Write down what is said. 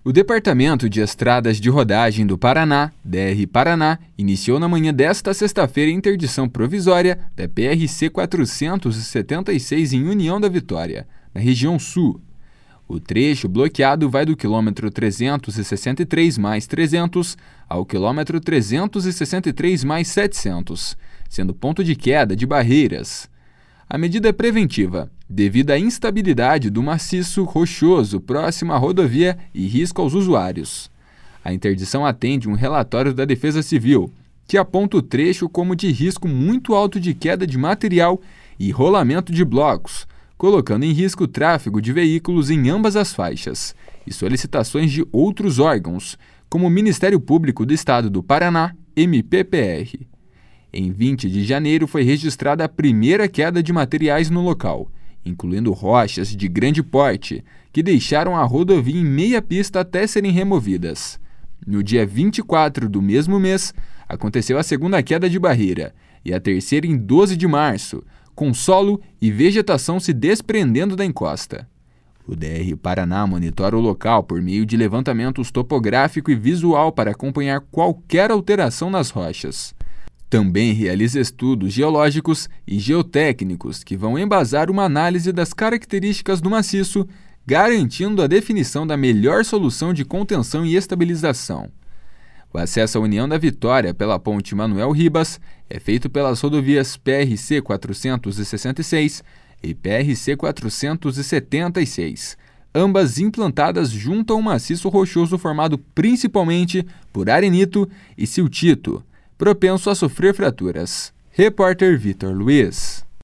O Departamento de Estradas de Rodagem do Paraná, DR Paraná, iniciou na manhã desta sexta-feira a interdição provisória da PRC 476 em União da Vitória, na região sul. O trecho bloqueado vai do quilômetro 363 mais 300 ao quilômetro 363 mais 700, sendo ponto de queda de barreiras. A medida é preventiva, devido à instabilidade do maciço rochoso próximo à rodovia e risco aos usuários. A interdição atende um relatório da Defesa Civil, que aponta o trecho como de risco muito alto de queda de material e rolamento de blocos, colocando em risco o tráfego de veículos em ambas as faixas, e solicitações de outros órgãos, como o Ministério Público do Estado do Paraná, MPPR. Em 20 de janeiro foi registrada a primeira queda de materiais no local, incluindo rochas de grande porte, que deixaram a rodovia em meia pista até serem removidas. No dia 24 do mesmo mês, aconteceu a segunda queda de barreira, e a terceira em 12 de março, com solo e vegetação se desprendendo da encosta. O DR Paraná monitora o local por meio de levantamentos topográfico e visual para acompanhar qualquer alteração nas rochas. Também realiza estudos geológicos e geotécnicos que vão embasar uma análise das características do maciço, garantindo a definição da melhor solução de contenção e estabilização. O acesso à União da Vitória pela ponte Manuel Ribas é feito pelas rodovias PRC 466 e PRC 476, ambas implantadas junto a um maciço rochoso formado principalmente por arenito e siltito, propenso a sofrer fraturas. Repórter Vitor Luiz.